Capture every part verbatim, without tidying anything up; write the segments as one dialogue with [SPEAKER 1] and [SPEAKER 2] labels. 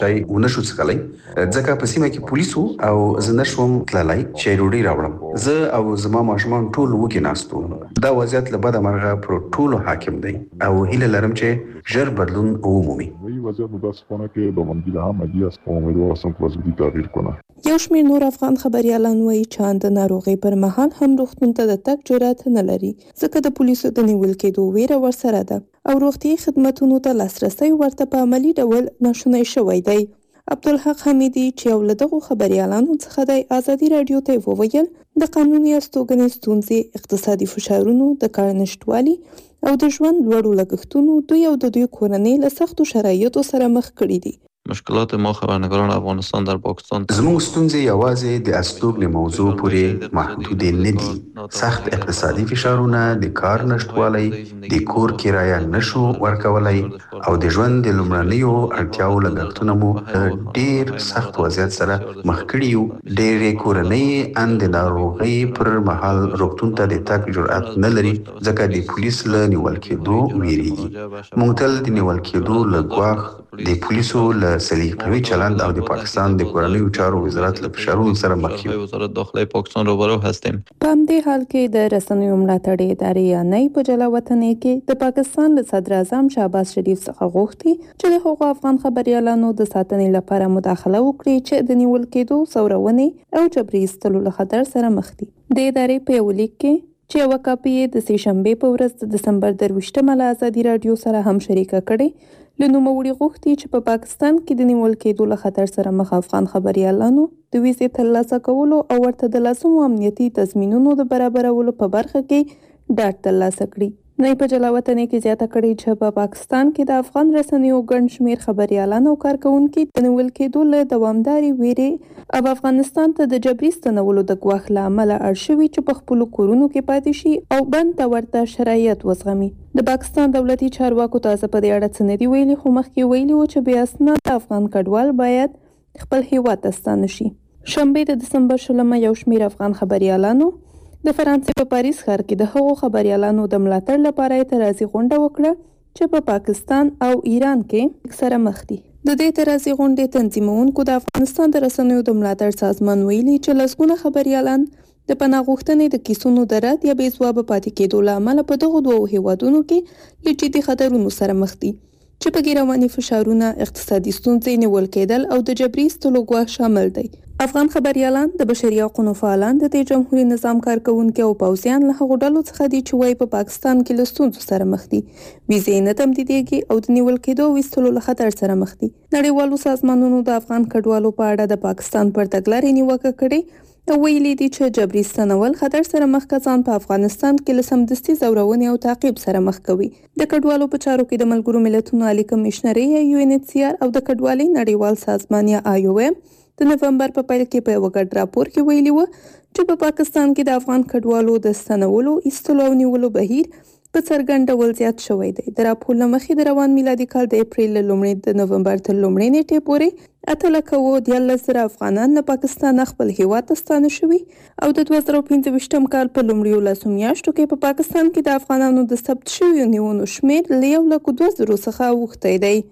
[SPEAKER 1] چای ونشو څکلی ځکه په سیمه کې پولیسو او زه نشوم تللی چې ډوډۍ راوړم. زه او زما ماشومان ټول وږي ناست وو. دا وضعیت له بده مرغه پر ټولو حاکم دی او هیله لرم چې ژر بدلون ومومي.
[SPEAKER 2] وضعیت متاسفانه که دوامداری همگی است و امیدوار هستم که وضعیت تغییر کنه.
[SPEAKER 3] یو شمېر نور افغان خبریالان وایي چې د ناروغۍ پر مهال هم روغتون ته د تګ جرأت نه لري ځکه د پولیسو د نیول کېدو ویره ورسره ده او روغتیایي خدمتونو ته لاسرسی ورته په عملي ډول ناشونی شوی دی. عبدالحق حمیدي چې یو له دغو خبریالانو څخه دی ازادي راډیو ته وویل د قانوني استوګنې ستونزې، اقتصادي فشارونو، د کار نشتوالي او د ژوند لوړو لګښتونو دوی او د دوی کورنۍ له سختو شرایطو سره مخ کړي دي.
[SPEAKER 4] مشکلات ما خبرنگاران افغانستان در پاکستان
[SPEAKER 1] زموږ ستونزې یوازې د استوګنې موضوع پورې محدودې نه دي. سخت اقتصادي فشارونه، د کار نشتوالی، د کور کرایه نشو ورکولی او د ژوند د لومړنیو اړتیاو لګښتونه مو د ډیر سخت وضعیت سره مخ کړي یو. ډېرې کورنۍ ان د ناروغۍ پر مهال روغتون ته د تګ جرأت نه لري ځکه د پولیس له نیول کېدو ویریږي. موږ تل د نیول کېدو له ګواښ، د پولیسو له سلیقوي چلند او د پاکستان د کورنیو چارو وزارت له فشارونو سره مخ یو.
[SPEAKER 4] وزارت داخله پاکستان روبرو هستیم.
[SPEAKER 3] په همدې حال کې د رسنیو ملاتړې ادارې یا نی په جلا وطنۍ کې د پاکستان له صدر اعظم شهباز شریف څخه غوښتي چې د هغو افغان خبریالانو د ساتنې لپاره مداخله وکړي چې د نیول کېدو، ځورونې او جبري ایستلو له خطر سره مخ دي. د ادارې په یو لیک کې چې یوه کاپي یې د سې شنبې په ورځ د دسمبر درویشتمه له ازادي راډیو سره هم شریکه کړې، له نوموړي غوښتي چې په پاکستان کې د نیول کېدو له خطر سره مخ افغان خبریالانو د ویزې ترلاسه کولو او ورته د لازمو امنیتي تضمینونو د برابرولو په برخه کې ډاډ ترلاسه کړي. نه په جلا وطنۍ کې زیاته کړې چې په پاکستان کې د افغان رسنیو ګڼ شمېر خبریالان او کارکوونکي د نیول کېدو له دوامدارې ویرې او افغانستان ته د جبري ستنولو د ګواښ له امله اړ شوي چې په خپلو کورونو کې پاتې شي او بند ته ورته شرایط وزغمي. د پاکستان دولتي چارواکو تازه په دې اړه څه نه دي ویلي، خو مخکې ویلي وو چې بې اسناده افغان کډوال باید خپل هیواد ته ستانه شي. شنبې د دسمبر شلمه یو شمېر افغان خبریالانو د فرانسې په پاریس ښار کې د هغو خبریالانو د ملاتړ لپاره اعتراضي غونډه وکړه چې په پاکستان او ایران کې سره مخ دي. د دې اعتراضي غونډې تنظیمونکو د افغانستان د رسنیو د ملاتړ سازمان ویلي چې لسګونه خبریالان د پناه غوښتنې د کیسونو د رد یا بې ځوابه پاتې کېدو له امله په دغو دوو هیوادونو کې له جدي خطرونو سره مخ دي چې په کې رواني فشارونه، اقتصادي ستونزې، نیول کېدل او د جبري ایستلو ګواښ شامل دی. افغان خبریالان، د بشري حقوقو فعالان، د دې جمهوري نظام کارکوونکي او پوځیان له هغو ډلو څخه دي چې وایي په پاکستان کې له ستونزو سره مخ دي، ویزې نه تمدیدېږي او د نیول کېدو او ایستلو له خطر سره مخ دي. نړیوالو سازمانونو د افغان کډوالو په اړه د پاکستان پر تګلارې نیوکه کړې او ویلي دي چې جبري ستنول خطر سره مخ کسان په افغانستان کې له سمدستي ځورونې او تعقیب سره مخ کوي. د کډوالو په چارو کې د ملګرو ملتونو عالي کمشنري یا یو ان ایچ سی آر او د کډوالۍ نړیوال سازمان یا آی او ایم د نومبر په پیل کې په یو ګډ راپور کې ویلي و چې په پاکستان کې د افغان کډوالو د ستنولو، ایستلو او نیولو بهیر په څرګند ډول زیات شوی دی. د راپور له مخې د روان میلادي کال د اپریل له لومړۍ د نومبر تر لومړۍ نیټې پورې اته لکه اووه دیارلس زره افغانان له پاکستانه خپل هیواد ته ستانه شوي او د دوه زره پنځه ویشتم کال په لومړیو لسو میاشتو کې په پاکستان کې د افغانانو د ثبت شویو نیونو شمېر له یو لکو دوه زرو څخه اوښتی دی.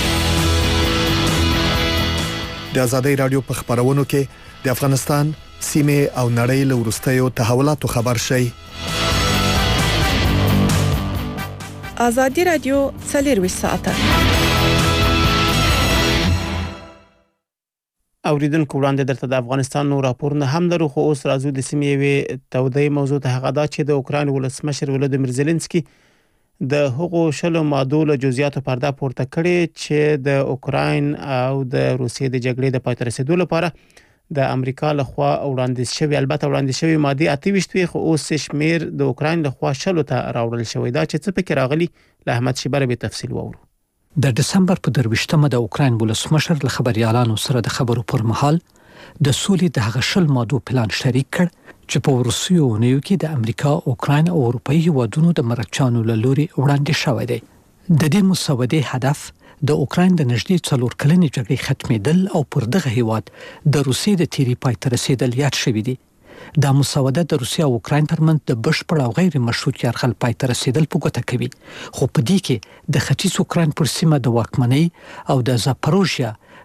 [SPEAKER 5] د ازادۍ راډیو په خبرونو کې د افغانستان سیمه او نړۍ له وروستیو تحولاتو خبر شئ.
[SPEAKER 3] ازادي راډیو څلرویشت ساعته
[SPEAKER 6] اوریدونکو وړاندې درته د افغانستان نور راپورونه هم لرو، خو اوس راځو د سیمې یوې تودې موضوع ته، هغه دا چې د اوکراین ولسمشر ولادیمیر زيلنسکي د هغو شلو مادو له جزئیاتو پرده پورته کړې چې د اوکراین او د روسیې د جګړې د پای ته رسیدو لپاره د امریکا لخوا وړاندیز شوی، البته وړاندیز شوی مادي اته ویشت وي، خو اوس شمیر د اوکراین لخوا شلو ته راوړل شوی. دا چې څه پکې راغلي له احمد شیبر به تفصیل وورو.
[SPEAKER 7] د دسمبر په درویشتمه د اوکراین ولسمشر له خبريالانو سره د خبرو پر مهال د سولې د هغه شل مادو پلان شریک کړ چې په وروستیو اونیو کې د امریکا، اوکراین او اروپایي هیوادونو د مرکچانو له لوري وړاندې شوی دی. د دې مسودې هدف د اوکراین د نږدې څلور کلنې جګړې ختمېدل او پر دغه هیواد د روسیې د تیری پای ته رسیدل یاد شوی دی. دا مسوده د روسیې او اوکراین ترمنځ د بشپړ او غیر مشروط یرغل پای ته رسیدل په ګوته کوي، خو په دې کې د ختیځ اوکراین پر سیمه د واکمنۍ او د زاپروژیا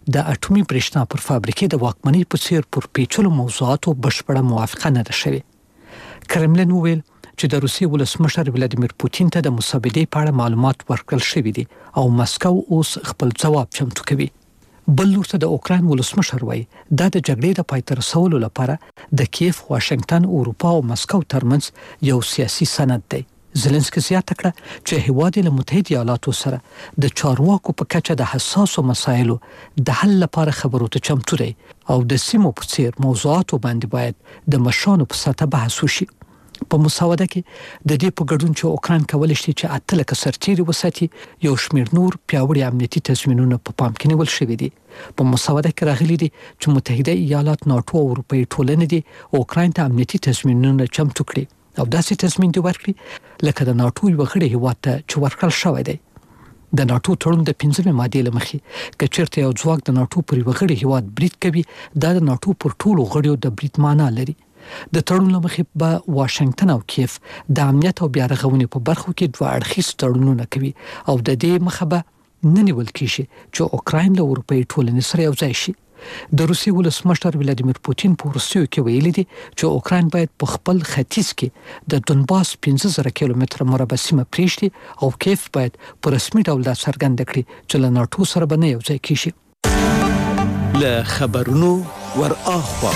[SPEAKER 7] د اټومي برېښنا پر فابریکې د واکمنۍ په څیر پر پیچلو موضوعاتو بشپړه موافقه نه ده شوې. کرملین وویل چې د روسیې ولسمشر ولادیمیر پوتین ته د مصابدې په اړه معلومات ورکړل شوي دي او مسکو اوس خپل ځواب چمتو کوي. بل لور ته د اوکراین ولسمشر وایي دا د جګړې د پای ته رسولو لپاره د کیف، واشنگټن، اروپا او مسکو ترمنځ یو سیاسي سند دی. زلنسکي زیاته کړه چې هیواد له متحده ایالاتو سره د چارواکو په کچه د حساسو مسایلو د حل لپاره خبرو ته چمتو دی او د سیمو په څیر موضوعاتو باندې باید د مشرانو په سطح بحث وشي. په مساوده کې د دې په ګډون چې اوکراین کولی شي چې اته لکه سرتیري وساتي، یو شمېر نور پیاوړي امنیتي تضمینونه په پام کې نیول شوي دي. په مساوده کې راغلي دي چې متحده ایالات، ناټو او اروپایي ټولنې دي اوکراین ته امنیتي تضمینونه چمتو کړي او داسې تضمین دی ورکړي لکه د ناټو یو غړي هیواد ته چې ورکړل شوی دی. د ناټو تړون د پنځمې مادې له مخې که چېرته یو ځواک د ناټو پر یو غړي هیواد برید کوي، دا د ناټو پر ټولو غړیو د برید معنا لري. د تړون له مخې به واشنگټن او کیف د امنیت او بیا رغونې په برخو کې دوه اړخیز تړونونه کوي او د دې مخه به نه نیول کېږي چې اوکراین له اروپایي ټولنې سره یو ځای شي. د روسیې ولسمشر ولادیمیر پوتین په وروستیو کې ویلي دي چې اوکراین باید په خپل ختیځ کې د دونباس پنځه زره کیلومتره مربع سیمه پرېږدي او کیف باید په رسمي ډول دا څرګنده کړي چې له ناټو سره به نه یو ځای کېږي.
[SPEAKER 8] له خبرونو ور اخوا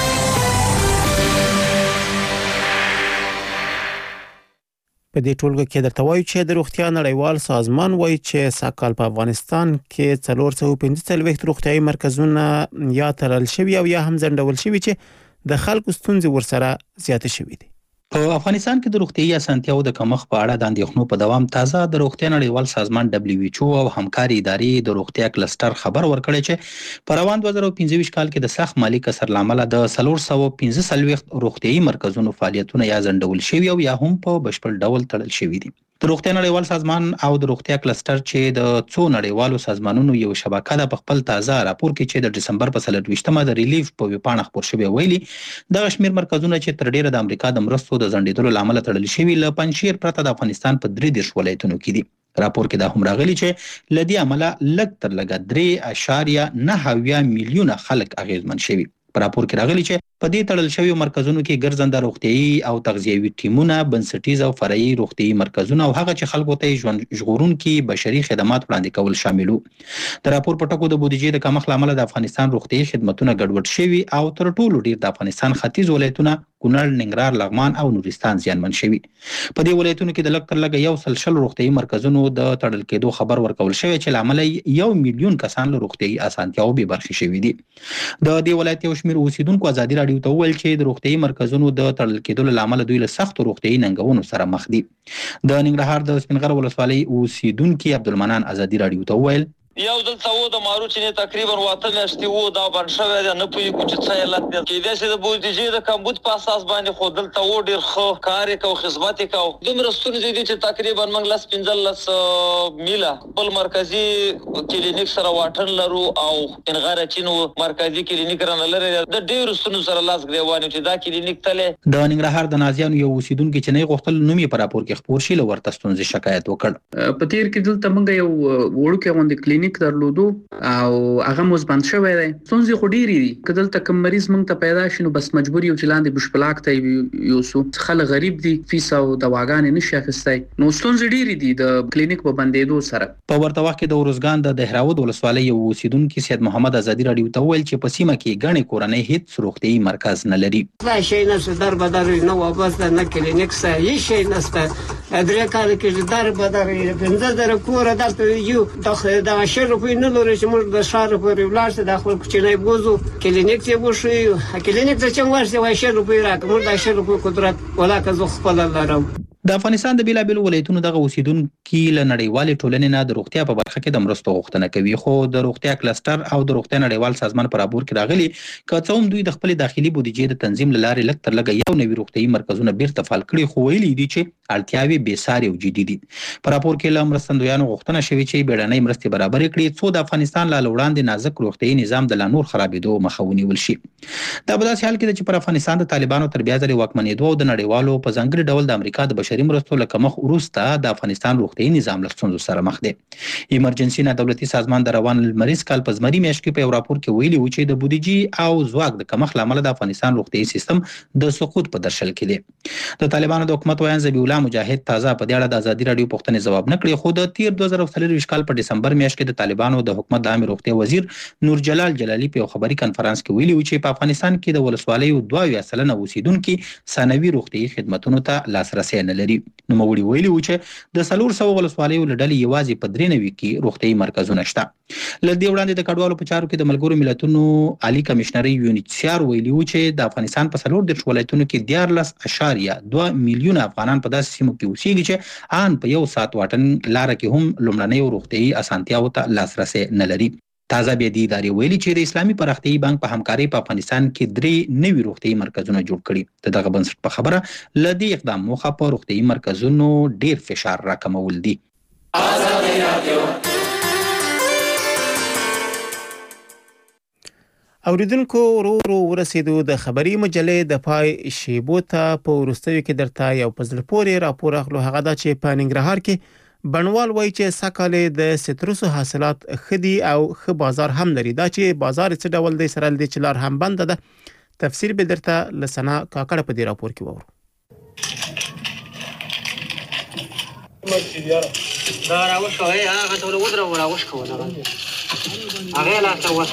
[SPEAKER 6] په دې ټولګه کې درته وایو چې د روغتیا نړیوال سازمان وایي چې سږ په افغانستان کې څلور سوه پنځه څلوېښت روغتیايي مرکزونه یا تړل شوي او یا هم ځنډول شوي چې د خلکو ستونزې ورسره زیاتې شوي دي.
[SPEAKER 9] په افغانستان کې د روغتیايي اسانتیاو د کمښت په اړه د اندېښنو په دوام تازه د روغتیا نړیوال سازمان دبليو ایچ او او همکاري ادارې د روغتیا کلستر خبر ورکړی چې په روان دوه زره پنځه ویشت کال کې د سخت مالی کسر لامل د څلور سوه پنځه څلوېښت روغتیايي مرکزونو فعالیتونه یا ځنډول شوي او یا هم په بشپړ ډول تړل شوي دي. د روغتیا نړیوال سازمان او د روغتیا کلستر چې د څو نړیوالو سازمانونو یو شبکه ده په خپل تازه راپور کې چې د دسمبر په څلور ویشتمه د ریلیف په ویبپاڼه خپور شوی ویلي دغه شمېر مرکزونه چې تر ډیره د امریکا د مرستو د ځنډېدلو له امله تړل شوي له پنجشیر پرته د افغانستان په درې دېرش ولایتونو کې دي. راپور کې دا هم راغلي چې له دې امله لږ تر لږه درې اعشاریه نهه اویا میلیونه خلک اغېزمن شوي. په راپور کې راغلي چې په دې تړل شویو مرکزونو کې ګرځنده روغتیايي او تغذیوي ټیمونه، بنسټیز او فرعي روغتیايي مرکزونه او هغه چې خلکو ته ژوند ژغورونکي بشري خدمات وړاندې کول شامل وو. د راپور په ټکو د بودیجې د کمښت له امله د افغانستان روغتیايي خدمتونه ګډوډ شوي او تر ټولو ډیر د افغانستان ختیځ ولایتونه کونړ، ننګرهار، لغمان او نورستان زیانمن شوي. په دې ولایتونو کې د لږ تر لږه یو سل شل روغتیايي مرکزونو د تړل کېدو خبر ورکول شوی چې له امله یو میلیون کسان له روغتیايي اسانتیاو بې برخې شوي دي. د دې ولایت یو شمېر اوسیدونکو ازادي راډیو ته وویل چې د روغتیايي مرکزونو د تړل کېدلو له امله دوی له سختو روغتیايي ننګونو سره مخ دي. د ننګرهار د سپین غر ولسوالۍ اوسیدونکي عبدالمنان ازادي راډیو ته وویل
[SPEAKER 10] یو دلته و د مارو چې تقریبا واته میاشتې وو دا بند شوی دی، نه پوهېږو چې څه علت دی. کېدای شي د بودیجې د کمبود په اساس باندې خو دلته و ډېر ښه کار یې کوو، خدمت یې کوو. دومره ستونزې دي چې تقریبا موږ لس پنځلس میله خپل مرکزي کلینیک سره واټن لرو او ننګرهار چین مرکزي کلینیک رانه لري. د ډېرو ستونزو سره لاس ګرېوان چې دا کلینیک تللی.
[SPEAKER 9] د ننګرهار د نازیانو یو اوسیدونکي چې نه غوښتل نوم یې په راپور کې خپور شي له ورته ستونزې شکایت وکړ.
[SPEAKER 11] په تیر کې دلته موږ یو وړوکی غوندې کلینیک درلودو او هغه موږ بند شوی دی. ستونزې خو ډېرې دي. که دلته کوم مریض موږ ته پیدا شي نو بس مجبور یو چې لاندې بشپلاک ته یوسو. خلک غریب دي، فیس او دواګانې نشي اخیستی. نو ستونزې ډېرې دي د کلینیک په بندېدو سره.
[SPEAKER 9] په ورته وخت کې د ارزګان د دهراود ولسوالۍ یو اوسیدونکي سید محمد ازادي راډیو ته وویل چې په سیمه کې ګڼې کورنۍ هېڅ روغتیايي مرکز نه لري.
[SPEAKER 12] دا شی نشته، در بدر نه وابسته، نه کلینیک سته، هېڅ شی نشته. درې کاله کې در بدر پنځه زره کوره دلته یو دغه شل روپۍ نه لري چې موږ د ښار پورې ولاړ شو. د خپل کوچنی بوزو کلینیک ته وشو، کلینیک ته چې ورشي وای شل روپۍ راکړه. موږ د شل روپۍ قدرت ولاکه زه خپل لرم.
[SPEAKER 9] د افغانستان د بیلابیلو ولایتونو دغه اوسیدونکي له نړیوالې ټولنې نه د روغتیا په برخه کې د مرستو غوښتنه کوي، خو د روغتیا کلستر او د روغتیا نړیوال سازمان په راپور کې راغلي که څه هم دوی د خپل داخلي بودیجې د تنظیم له لارې لږ تر لږه یو نوي روغتیايي مرکزونه بیرته فعال کړي، خو ویلي دي چې اړتیاوې بېسارې او جدي دي. په راپور کې له مرستندویانو غوښتنه شوې چې بیړنۍ مرستې برابرې کړي څو د افغانستان له وړاندې نازک روغتیايي نظام د لا نور خرابېدو مخه ونیول شي. دا په داسې حال کې ده چې پر افغانستان د طالبانو تر بیا ځلې واکمنېدو او د نړیوالو په ځانګړي ډول د امریکا د بشري بشري مرستو له کمښت وروسته د افغانستان روغتیايي نظام له ستونزو سره مخ دی. ایمرجنسي نه دولتي سازمان د روان لمریز کال په زمري میاشت کې په یو راپور کې ویلي و چې د بودیجې او ځواک د کمښت له امله د افغانستان روغتیايي سیستم د سقوط په درشل کې دی. د طالبانو د حکومت ویان ذبیح الله مجاهد تازه په دې اړه د ازادي راډیو پوښتنې ځواب نه کړی، خو د تیر دوه زره څلور کال په دسمبر میاشت کې د طالبانو د حکومت د عامه روغتیا وزیر نور جلال جلالی په یو خبري کانفرنس کې ویلي و چې په افغانستان کې د ولسوالیو دوه اویا سلنه اوسیدونکي ثانوي روغتیايي خدماتو ته لاسرسي نه لري. نوموړي ویلي و چې د څلور سوه ولسوالیو له ډلې یوازې په درې نوي کې روغتیايي مرکزونه شته. له دې وړاندې د کډوالو په چارو کې د ملګرو ملتونو عالی کمشنري یونیسیار ویلي و چې د افغانستان په څلور دېرش ولایتونو کې دیارلس اعشاریه دوه میلیونه افغانان په داسې سیمو کې اوسېږي چې ان په یو ساعت واټن لاره کې هم لومړنیو روغتیايي اسانتیاوو ته لاسرسي نه لري. تازه بیا د ادارې ویلي چې د اسلامي پراختیايي بانک په همکارۍ په افغانستان کې درې نوي روغتیايي مرکزونه جوړ کړي. د دغه بنسټ په خبره له دې اقدام موخه په روغتیايي مرکزونو ډیر فشار راکمول دي.
[SPEAKER 6] اوریدونکو ورو ورو ورسېدو د خبري مجلې د پای شیبو ته په وروستیو کې درته یو په زړه پورې راپور اخلو. هغه دا چې په ننګرهار کې بڼوال وایي چې سږکال د سترسو حاصلات ښه دي او ښه بازار هم لري. دا چې بازار څه ډول دی سره له دې چې لار هم بنده ده. تفسیر به درته له ثنا کاکړه په دې راپور کې واورو.
[SPEAKER 13] دا راوښوي هغه ټول ودرو راوښکو نه هغه لا تاسو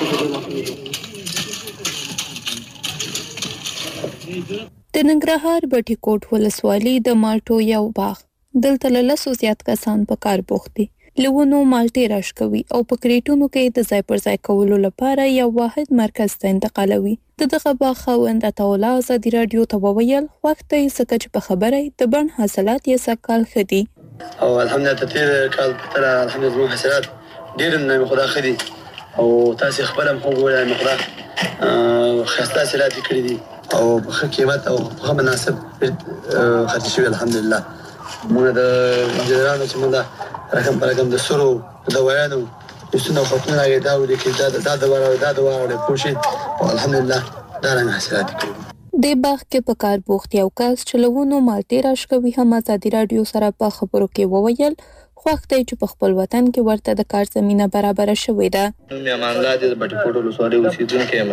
[SPEAKER 3] د ننګرهار بټي کوټ ولسوالي د مالټو یو باغ دلته له لسو زیات کسان په کار بوخت دي. لونو مالټې راش کوي او په کریټونو کې د ځای پر ځای کولو لپاره یو واحد مرکز ته انتقالوي. د دغه باغ خاوند عطاالله ازادي راډیو ته وویل وخت یې څه چې په خبره د بڼ حاصلات یې سږکال ښه دي
[SPEAKER 14] او الحمدلله تیر کال په تر الحمدلله حاصلات ډېر نه خدا ښه دي او تاسو خپل هم وګورئ مخدا خاصه حاصلات کړی دي او په قیمت او په مناسب خرڅ شوی الحمدلله. موږ د جنرالو چې موږ رقم پر رقم د سرو د ویانو یوسنه خپل راګه دا ولې کې دا دا د واره دا د واره پوښي او الحمدلله دا رنګ حاصلات کړی.
[SPEAKER 3] د باغ کې په کار بوخت یو کس چلوونو مالټې راش کوي هم ازادي راډیو سره په خبرو کې وویل خوښ دی چې په خپل وطن کې ورته د کار زمينه برابر شوې ده.
[SPEAKER 15] مې امان الله دې بټي کوټ ولسوالۍ اوسېدونکی یم.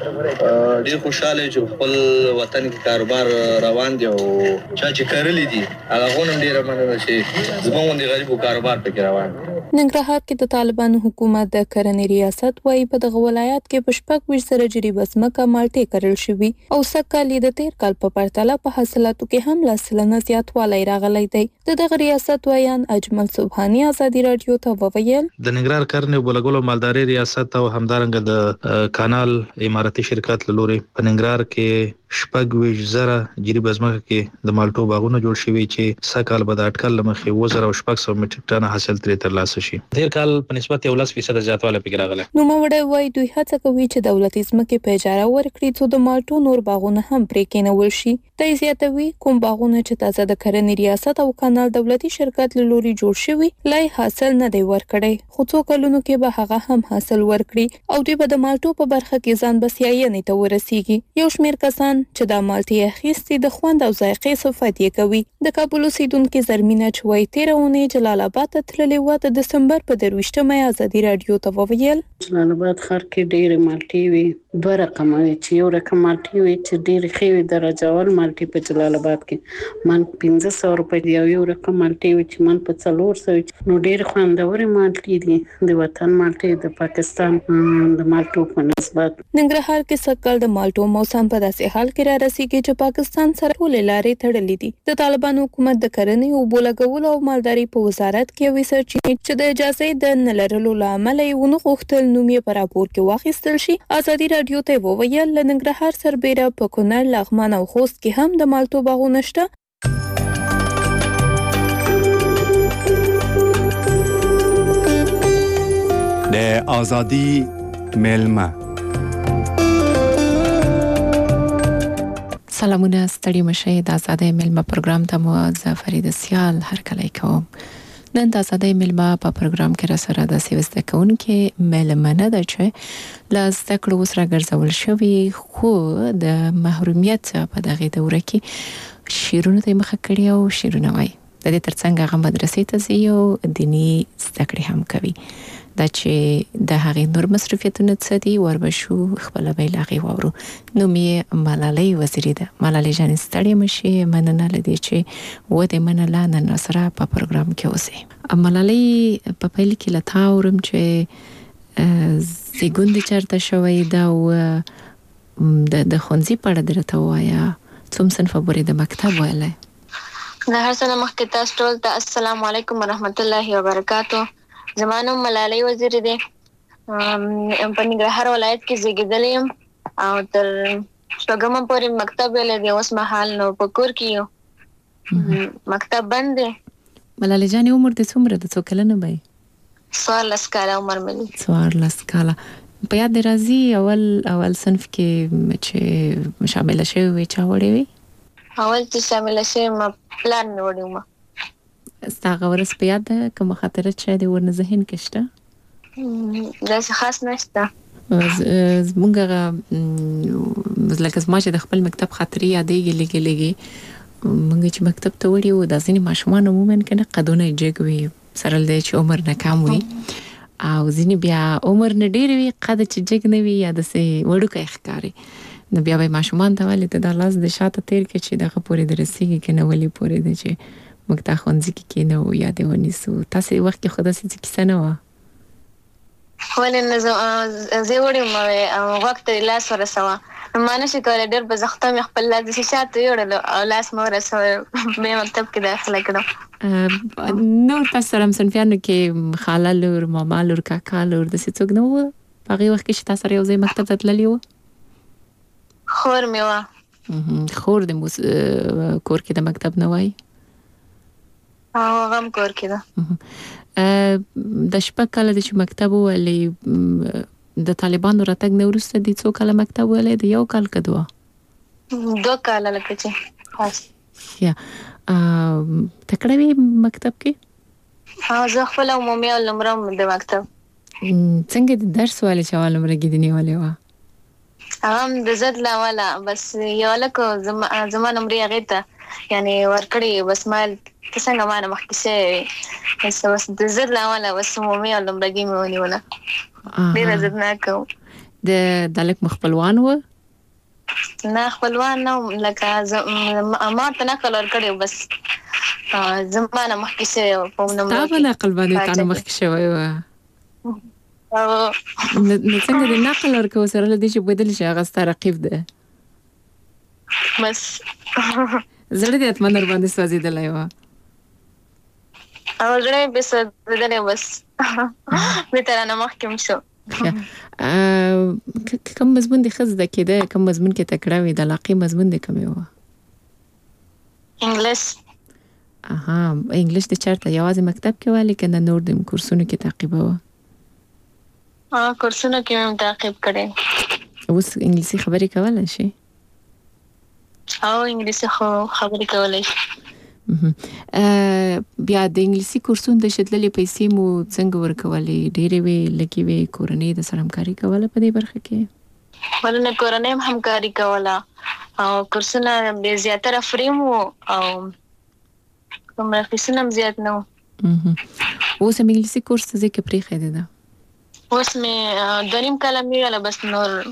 [SPEAKER 15] ډېر خوشاله یم چې خپل وطن کې کاروبار روان دی او چا چې کرلي دي هغه غوښنه ډېره مننه چې زموږ د غریبو کاروبار پکې روان دی.
[SPEAKER 3] ننګرهار کې د طالبانو حکومت د کرنې ریاست وايي په دغه ولایت کې په شپږ ویشت زره جریبه ځمکه مالټې کرل شوي او سږکال د تیر کال په پرتله په حاصلاتو کې هم لس سلنه زیاتوالی راغلی دی. د دغه ریاست وایان اجمل سبحانی ازادي راډیو ته وویل
[SPEAKER 16] د ننګرهار کرنې او بلګلو مالداري ریاست او همدارنګه د کانال اماراتي شرکت له لوري په ننګرهار کې شپږ ویشت زره جریبه ځمکه کې د مالټو باغونه جوړ شوي چې سږکال به د اټکل له مخې اووه زره شپږ سوه میټریک ټنه حاصل ترې ترلاسه شي. تیر کال په نسبت یو لس فیصده زیاتوالی پکې راغلی.
[SPEAKER 3] نوموړی وایي دوی هڅه کوي چې دولتي ځمکې په اجاره ورکړي څو د مالټو نور باغونه هم پرې کېنول شي. دی زیاتوي کوم باغونه چې تازه د کرنې ریاست او کانال دولتي شرکت له لوري جوړ شوي لا حاصل نه دی ورکړی خو څو کلونو کې به هغه هم حاصل ورکړي او دوی به د مالټو په برخه کې ځان بسیاینې ته ورسیږي. یو شمېر کسان چې د مالټې اخیستې د خوند او ذایقې صفت یې کوي. د کابل اوسېدونکې زرمینه چوي تېره اونۍ جلال آباد ته تللې وه د دسمبر په درویشتمه یې ازادي راډیو ته وویل
[SPEAKER 17] جلال آباد ښار کې ډېرې مالټې وي دوه رقمه وي چې یو رقم مالټې وي چې ډېرې ښې وي درجه اول مالټې په جلال آباد کې من پنځه سوه روپۍ دي او یو رقم مالټې وي چې من په څلور سوه نو ډېرې خوندورې مالټې دي د وطن مالټې د پاکستان د مالټو په نسبت.
[SPEAKER 3] ننګرهار کې سږکال د مالټو موسم په داسې حال کې را رسیږي چې پاکستان سره ټولې لارې تړلې دي. د طالبانو حکومت د کرنې اوبو لګولو او مالدارۍ په وزارت کې یوې سرچینې چې د اجازې د نه لرلو له امله یې ونه غوښتل نوم یې په راپور کې واخیستل شي. ازادي راډیو ته وویل له ننګرهار سربیره په کونړ لغمان او خوست کې هم د مالټو باغونه شته.
[SPEAKER 18] د ازادي ملما
[SPEAKER 19] سلامونه ستړي مشه د ازادۍ ملما پروګرام ته مو زه فرید سیال هر کله کوم. نن د ازادۍ ملما په پروګرام کې را سره د سیوسته کوونکې ملمنه ده چې له زده کړو سره ګرځول شوی خو د محرومیت په دغه دوره کې شیرونو ته مخه کړی او شیرونه وای د دې ترڅنګ هغه مدرسې ته ځي او دینی زده کړې هم کوي دا چې د هغې نور مصرفیتونه څه دي وربشو خپل به لاغي وورو نو مې ملالۍ وزیری ده ملالۍ جان ستړي مشي مننه لدی چې و دې مننه نن سره په پروګرام کې اوسه ملالۍ په پیل کې لتا ورم چې زیګوند چرته شوی دا او د د خونځي پړه درته وایا څوم صنف پورې د مکتب وایله
[SPEAKER 20] د هر څه مخکې تاسو ټول ته السلام علیکم ورحمت الله وبرکاتو زمانو ملالۍ وزیر دی په ننګرهار ولایت کې زیږیدلې یم او تر شپږم پورې مکتب ویلی دی اوس مهال نو په کور کې یو مکتب بند دی
[SPEAKER 19] ملالۍ جانې عمر دې څومره ده څو کلنه به یې
[SPEAKER 20] څوارلس کاله عمر مې دی
[SPEAKER 19] څوارلس کاله په یاد دې راځي اول اول صنف کې چې شامله شوې وې چا وړې وې
[SPEAKER 20] اول چې شامله شوې ما پلان مې وړی ومه
[SPEAKER 19] ستا هغه ورځ په یاد ده کومه خاطره چې د ورنه ذهن کې شته
[SPEAKER 20] داسې خاص نشته
[SPEAKER 19] زمونږ هغه لکه زما چې د خپل مکتب خاطرې یادېږي لږې لږې مونږ چې مکتب ته وړي وو دا ځینې ماشومان عموما که نه قدونه یې جګ وي سره له دې چې عمر نه کم وي او ځینې بیا عمر نه ډېر وي قده چې جګ نه وي یا داسې وړوکی ښکاري نو بیا به یې ماشومان ته ولې ته دا لاس د شاته تېر کړې چې دغه پورې د رسېږي که نه ولې پورې دی چې موږ تا ښوونځي کې کېنو یا دې ونیسو تاسې وخت کې خو داسې څه کیسه نه وه
[SPEAKER 20] ولې نه زه وړې وم او غوږ ته یې لاس ورسوه ما نشي کولی ډېر په زخته مې خپل لاس داسې شاته یوړلو او لاس مې ورسوه بیا مکتب کې داخله کړم
[SPEAKER 19] نور تاسو سره مصنفیانو کې خاله لور ماما لور کاکا لور داسې څوک نه وه په هغې وخت کې چې تا سره یو ځای مکتب ته تللي وه
[SPEAKER 20] خور مې وه
[SPEAKER 19] خور د کور کې د مکتب نه وایي
[SPEAKER 20] او هغه هم کور کې
[SPEAKER 19] ده د شپږ کاله د چې مکتب وویلې د طالبانو راتګ نه وروسته دې څو کاله مکتب ویلې د یو کال که دوه
[SPEAKER 20] دوه کاله لکه چې
[SPEAKER 19] یا تکړه وې مکتب کې
[SPEAKER 20] زه خپله عمومي او لومړه وم د مکتب
[SPEAKER 19] څنګه د درس والې چې اول لومړه ګیدې نیولې وه
[SPEAKER 20] هغه هم د ضد له امله بس یو هلک زما نمرې هغې ته یعنې ورکړې بس ما ته څنګه ما نه مخکې شوې وې بس د ضد له امله بس عمومي او لومړګي مې ونیوله ډېره ضدناکه و
[SPEAKER 19] د هلک مو خپلوان و
[SPEAKER 20] نه خپلوان نه وم لکه ما ته نقل ورکړی و بس زما نه مخکې شوې وه په نمرو
[SPEAKER 19] ستا په نقل باندې تا نه مخکې شوی وه نو څنګه د نقل ورکوو سره له دې چې بدل شي هغه ستا رقیب ده
[SPEAKER 20] بس
[SPEAKER 19] زړه دې حتما در باندې سوځېدلی وه
[SPEAKER 20] او زړه مې پرې سوځېدلی بس بېرته رانه مخکې م شو
[SPEAKER 19] کوم مضمون دې ښه زده کېده کوم مضمون کې تکړه وې د علاقې مضمون دې کومې وه
[SPEAKER 20] انګلیس
[SPEAKER 19] اها انګلیش دې چېرته یوازې مکتب کې وه که نه نور د کورسونو کې تعقیبوه
[SPEAKER 20] کورسونو کې مې تعقیب کړی
[SPEAKER 19] اوس انګلیسي خبرې کولی شي
[SPEAKER 20] او انګلیسي خو خبرې کولی شي
[SPEAKER 19] بیا د انګلیسي کورسونو د شتللې پیسې مو څنګه ورکولې ډېرې وې لږې وې کورنۍ د سره همکاري کوله په دې برخه کې
[SPEAKER 20] ولې نه کورنۍ هم همکاري کوله او کورسونه بې زیاتره فري وو او کومره فیسونه هم زیات نه وو
[SPEAKER 19] اوس هم انګلیسي کورس ته ځې که پرېښی ده
[SPEAKER 20] اوس مې دوه نیم کاله مې ویله بس نور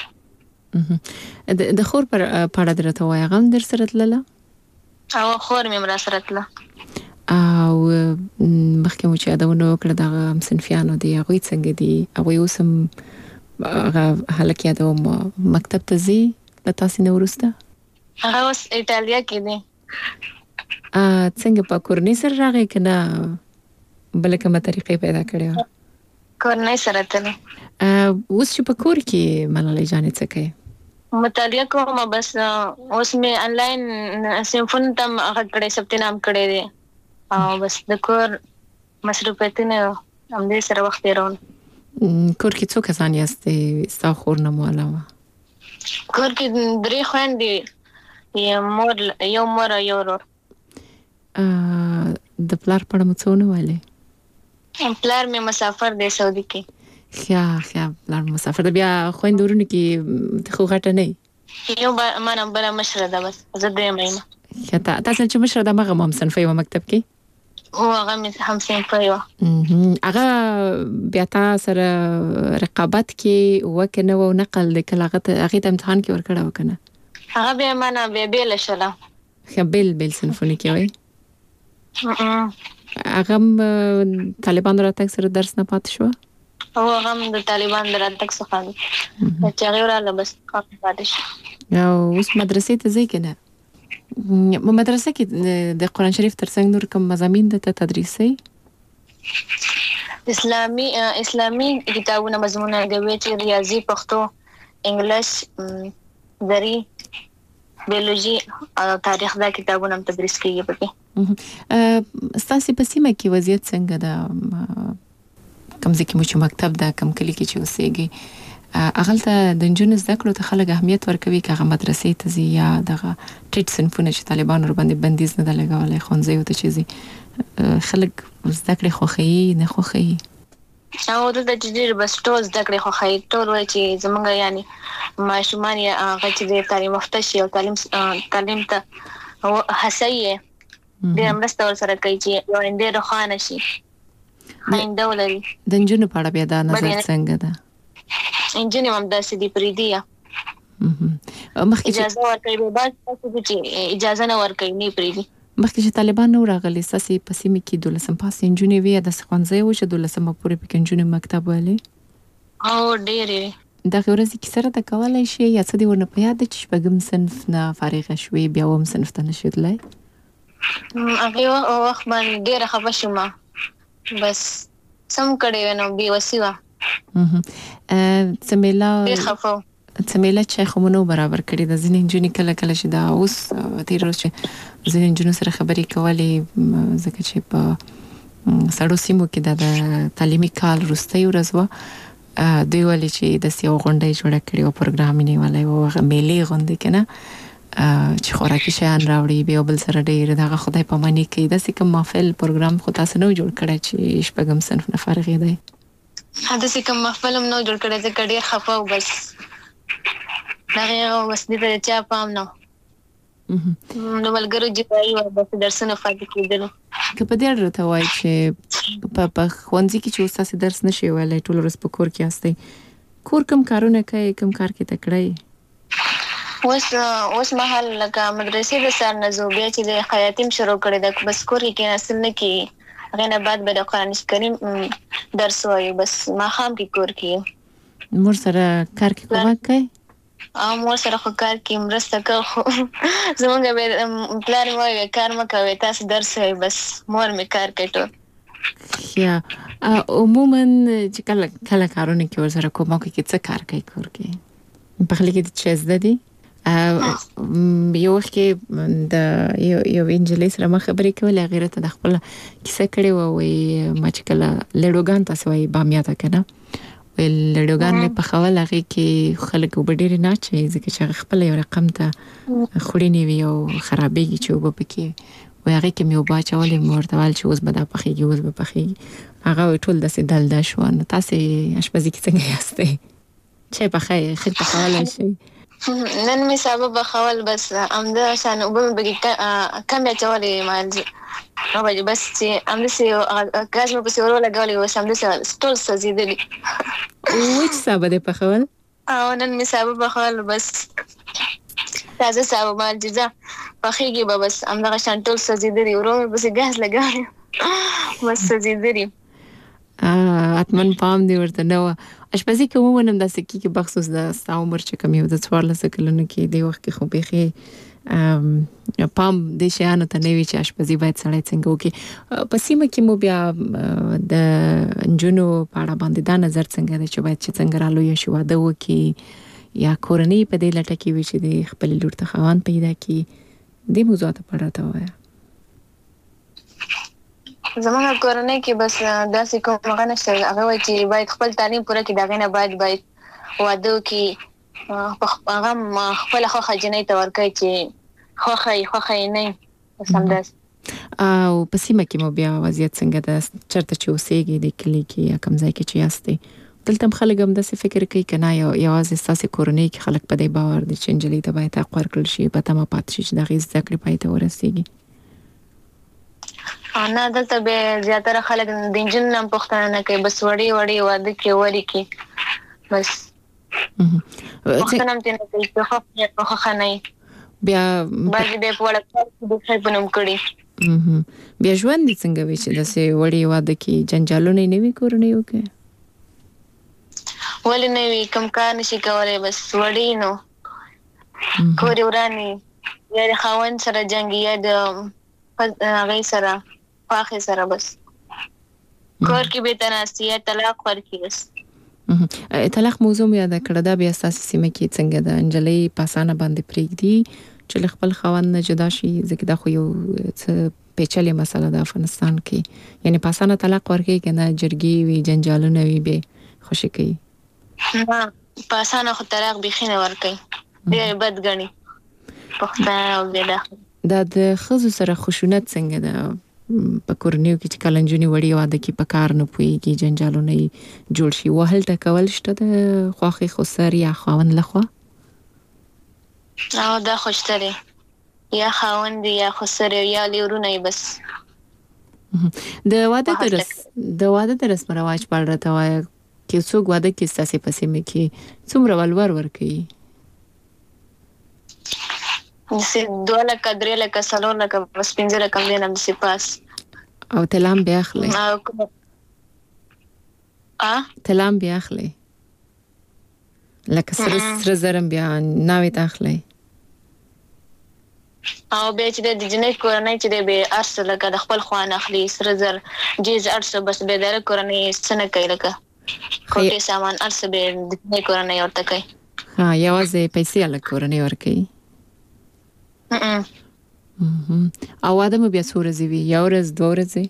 [SPEAKER 19] د خور پر پاړه درته وایي هغه هم در سره تلله
[SPEAKER 20] او خور مې هم را سره تله
[SPEAKER 19] او مخکې مو چې یادونه وکړه دغه همصنفیانو دي هغوی څنګه دي هغوی اوس هم هغه هلک یادوم مکتب ته ځي له تاسې نه وروسته
[SPEAKER 20] هغه اوس ایټالیا کې دی
[SPEAKER 19] څنګه په کورنۍ سره راغی که نه بله کومه طریقې پیدا کړې وه
[SPEAKER 20] کورنۍ سره تللی
[SPEAKER 19] اوس چې په کور کې ملالۍ جانې څه کوي
[SPEAKER 20] مطالعه کوم بس اوس مې انلاین صنفونو ته هغه کړی ثبت نام کړی دی او بس د کور مصروفیتونه همدې سره وخت تېروم
[SPEAKER 19] کور کې څو کسان یاستئ ستا خور نه مو علاوه
[SPEAKER 20] کور کې درې خویندې یو مور یو مور او یو ورور
[SPEAKER 19] د پلار په اړه مو څه ونه ویلې
[SPEAKER 20] پلار مې مسافر دی سعودي کې
[SPEAKER 19] خیا خیا پلار مسافر ده بیا خویندې ورونو کې خو غټه نه
[SPEAKER 20] یو ما نه بله مشره ده بس زه دویمه یم
[SPEAKER 19] خطا تاسو چې مشر د مغه هم صنفي و مکتب کې
[SPEAKER 20] او هغه مې هم صنفي و
[SPEAKER 19] هغه بیا تاسو سره رقابت کې وکنه و نقل لیکل هغه هغه امتحان کې ورکړه وکنه
[SPEAKER 20] هغه بیا معنا بیا بیل شله
[SPEAKER 19] خبل بل صنفونی کې وای هغه طالبان راتګ سره درس نه پات شو
[SPEAKER 20] او هغه د طالبان راتګ څخه چې هغه وراله بس پات شو
[SPEAKER 19] او اوس مدرسې ته ځي کنه مدرسې کې د قرآن شریف ترڅنګ نور کوم مضامین د تدریسي
[SPEAKER 20] اسلامي اسلامي کتابونه مضمونه د وچ ریاضي پښتو انګلیش دري بیولوژي او تاریخ دا کتابونه هم تدریس کیږي پکې
[SPEAKER 19] ستاسو په سیمه کې وضعیت څنګه ده کوم ځکه مو چې مکتب دا کوم کلی کې چې اوسېږي اغلته د انجونز زده کړو ته خلک اهمیت ورکوي که هغه مدرسې ته ځي یا دغه ټیټ صنفونه چې طالبان ور باندې بندیز نه ده لګولی ښوونځیو ته چې ځي خلک زده کړې خوښوي نه خوښوي
[SPEAKER 20] او دلته چې ډېر بس ټول زده کړې خوښوي ټول وایي چې زموږ یعنې ماشومان یې هغه چې د تعلیم یافته شي او تعلیم تعلیم ته هڅوي یې ډېره مرسته ورسره کوي چې یو آینده روښانه شي آینده ولري
[SPEAKER 19] د نجونو په اړه بیا دا نظر څنګه ده
[SPEAKER 20] انجینر هم داسې دی پریدي اجازه ورکوي به بعض تاسو چې اجازه نه ورکوي نه پریدي
[SPEAKER 19] مخکې چې طالبان نو راغلي ساسي په سیمه کې دولسم پاس انجونې وي د ښوونځي و چې دولسم پورې پکې انجونې مکتب ولې
[SPEAKER 20] او ډېرې
[SPEAKER 19] دا ورځې کې سره د کولای شي یا څه دی ونه په یاد چې شپږم صنف نه فارغ شوي بیا هم صنف ته نشیدلای
[SPEAKER 20] هغه وخت باندې ډېره خفه شوم بس سم کړی نو بي وسیوا
[SPEAKER 19] سمیلا سمیلا چې خمونو برابر کړی د ځینې انجونې کله کله چې دا اوس تیر ورځ چې ځینې انجونو سره خبرې کولې ځکه چې په سړو سیمو کې د تعلیمي کال وروستۍ ورځ وه دوی ولې چې د سیو غونډۍ جوړه کړې وه پروګرام یې نیولی و هغه میلې غوندې که نه چې خوراکي شیان راوړي بیا بل سره ډېر دغه خدای پاماني کوي داسې کوم محفل پروګرام خو تاسو نه جوړ کړی چې شپږم صنف نه فارغېدی
[SPEAKER 20] داسې کوم محفل هم نه جوړ کړی ځکه ډېر خفه و بس دغې بس دې ته د چا پام نه د ملګرو جدایي وه بس درسونه پاتې کېدلو
[SPEAKER 19] که په دې اړه راته وایي چې په ښوونځي کې چې اوس تاسې درس نه شئ ویلی ټوله ورځ په کور کې یاستئ کور کوم کارونه کوئ کوم کار کې تکړه یې
[SPEAKER 20] اوس اوس مهال لکه مدرسې د سر نه ځو بیا چې د خیاطي م شروع کړې ده بس کور کې کېناستل نه کېږي هغې نه بعد به د قرآن کریم درس وایو بس ماښام کې کور کې
[SPEAKER 19] مور سره کار کې کومک کوئ
[SPEAKER 20] او مور سره خو کار کې مرسته کوو خو زمونږ پلار مې وایي کار مه کوئ تاسو درس وایئ بس مور مې کار کوي ټول
[SPEAKER 19] یا عموما چې کله کله کارونه کې ورسره کومک کوي څه کار کوي کور کې پخلی کې چې زده دي یو وخت کې د یو انجلۍ سره ما خبرې کولې هغې راته د خپل کیسه کړې وه وایي ما چې کله لډوګان تاسې وایي بامیه ته که نه وایي لډوګان مې پخول هغې کې خلک اوبه ډېرې نه اچوي ځکه چې هغه خپله یو رقم ته خوړینې وي او خرابېږي چې اوبه پکې وایي هغې کې مې اوبه اچولې مې ورته ویل چې اوس به دا پخېږي اوس به پخېږي هغه وایي ټول داسې دلده شوه نو تاسې اشپزي کې څنګه یاستئ چای پخوئ ښه پخولی شئ
[SPEAKER 20] نن مې سابه پخول بس همدا شان اوبه مې پکې کمې اچولې وایي بس چې همداسې ګاز مې پسې ور ولګولی بس همداسې ټول سوځېدلي
[SPEAKER 19] وچ سابه دی پخول
[SPEAKER 20] او نن مې سابه پخول بس تازه سابه مال چې ځه پخېږي به بس همدغه شان ټول سوځېدلي ورو مې پسې ګاز لګولی بس سوځېدلي
[SPEAKER 19] حتمن پام دی ورته نه وه اشپزي کې عموما هم داسې کېږي بخصوص د ستا عمر چې کوم یو د څوارلسو کلونو کې دې وخت کې خو بیخي پام دې شیانو ته نه وي چې اشپزي باید سړی څنګه وکړي په سیمه کې مو بیا د نجونو په اړه باندې دا نظر څنګه دی چې باید چې څنګه رالویه شي واده وکړي یا کورنۍ په دې لټه کې وي چې د خپلې لور ته خاوند پیدا کړي دې موضوعاتو په اړه راته ووایه
[SPEAKER 20] زمونږ کورنۍ کې بس داسې کوم هغه نشته هغه وایي چې باید خپل تعلیم پوره کړي د هغې نه بعد باید واده وکړي هغه خپله خوښه جنۍ ته ورکوي چې خوښه یې خوښه یې نه بس همداسې
[SPEAKER 19] او په سیمه کې مو بیا وضعیت څنګه ده چېرته چې اوسېږي د کلي کې یا کوم ځای کې چې یاستئ دلته خلک هم داسې فکر کوي کنه یو یوازې ستاسو کورنۍ کې خلک په دې باور دي چې انجلۍ ته باید حق ورکړل شي په تمه پات شي چې د غیز ذکر پای ته ورسیږي.
[SPEAKER 20] انا دلته به زیاتره خلک د انجن نام پوښتنه نه کوي بس وړي وړي واده کې وړي کې بس پوښتنه هم نه کوي په خو په خو خنای
[SPEAKER 19] بیا
[SPEAKER 20] باندې به په وړه کې د څه بنوم کړي
[SPEAKER 19] بیا ژوند دي څنګه وي چې داسې وړي واده کې جنجالونه نه وي کورنۍ وکړي
[SPEAKER 20] ولې نه وي کوم کار نشي کولای بس وړي نو کور ورانی یا د خاوند سره جنگي یا د هغه سره واخې سره بس کور کې به تناسي یا طلاق ورکړي بس
[SPEAKER 19] طلاق موضوع یاد کړه دا بیا اساسي سیمه کې څنګه د انجلۍ پاسانه باندې پریږدي چې خپل خاوند نه جدا شي ځکه دا خو یو څه پیچلې مسله ده افغانستان کې یعنی پاسانه طلاق ورکړي کنه جرګي وي جنجالونه وي به خوشي کوي
[SPEAKER 20] نه پاسانه خو طلاق بخینه ورکړي ډېر بد غني پخته او بیا
[SPEAKER 19] دا د خزو سره خشونت څنګه ده په کورنیو کې چې کلنجونی وړي واده کې په کار نه پويږي جنجالونه جوړ شي وهل تکول شته د خوخي خسر یا خاوند لخوا
[SPEAKER 20] او دا خوشتري یا خاوند یا خسر یا لیورونه بس
[SPEAKER 19] د واده درس د واده درس مرواج پړ راته وای کې څوک واده کې ستاسو پسې مې کې څومره ولور ور کوي
[SPEAKER 20] نسي دوله کډرې لکه سالون لکه بس پنځه لکه دینم د سپاس
[SPEAKER 19] او تلام بیا اخلي
[SPEAKER 20] ا
[SPEAKER 19] تلام بیا اخلي لکه سره سره زرم بیا ناوي تاخلي
[SPEAKER 20] او به چې د جنې کورنۍ چې به ارسه لکه د خپل خوان اخلي سره زر جیز ارسه بس به د کورنۍ څنګه کوي لکه کوټه سامان ارسه به د جنې کورنۍ ورته کوي
[SPEAKER 19] ها یوازې پیسې له کورنۍ ورکي او واده مو بیا څو ورځې وي یو ورځ دوه ورځې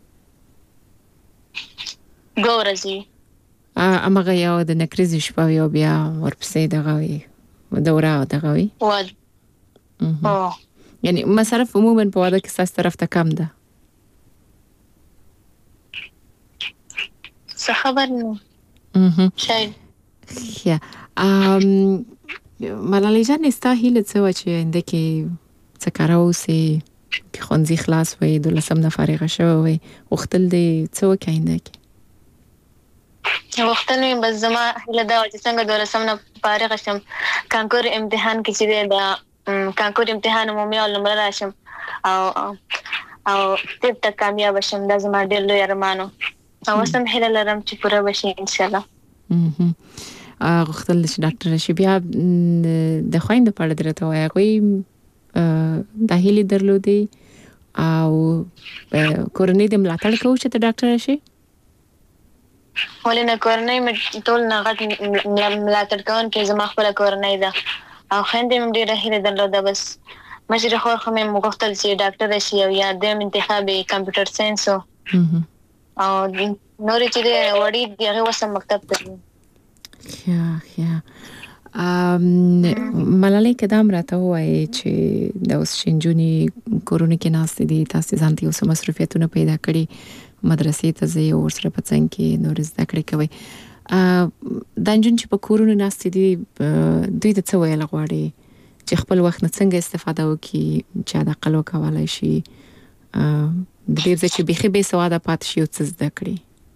[SPEAKER 20] دوه ورځې
[SPEAKER 19] امغه یو د نکریزې شپه یو بیا ورپسې دغه وي دوره دغه وي
[SPEAKER 20] واد او
[SPEAKER 19] یعنی مصرف عموما په واده کې ستاسو طرف ته کم ده
[SPEAKER 20] څه خبر نه شاید
[SPEAKER 19] یا ام ملالۍ جان ستا هیله څه و چې انده کې څه کارو سي کې خونځي خلاص وي د لسم نه فارغ شوی وي وختل دې څه وکاینده کې
[SPEAKER 20] وختل مې بس زما هیله دا چې څنګه د لسم نه فارغ شم کانکور امتحان کې چې دا کانکور امتحان مو مې اول نمبر راشم او او تر ته کامیاب شم دا زما ډېر لوی ارمانو او سم هیله لرم چې پوره وشي ان شاء الله
[SPEAKER 19] غوښتل چې ډاکټر شي بیا د خويند په اړه درته وایي کوي د هیلې درلودي او کورنۍ د ملاتړ کوي چې ته ډاکټر شي
[SPEAKER 20] ولنه کورنۍ مې ټول نه غټ ملاتړ کوي چې زما خپل کورنۍ ده او خويند مې ډېر هیله درلوده بس مشر خو خو مې غوښتل چې ډاکټر شي او یا د انتخابي کمپیوټر ساينس او نور چې وړي دغه وسم مکتب ته
[SPEAKER 19] یا یا ملالۍ کدام راته وایي چې د اوس شنجونی کورونه کې ناست دي تاسو ځانته اوس مصرفیتونه پیدا کړي مدرسې ته ځي او سره پڅنګ کې نور زده کړې کوي د انجن چې په کورونه ناست دي دوی د څه ویل غواړي چې خپل وخت نه څنګه استفاده وکړي چې د قلو کولای شي د دې چې بيخي به سواده پات شي او څه زده کړي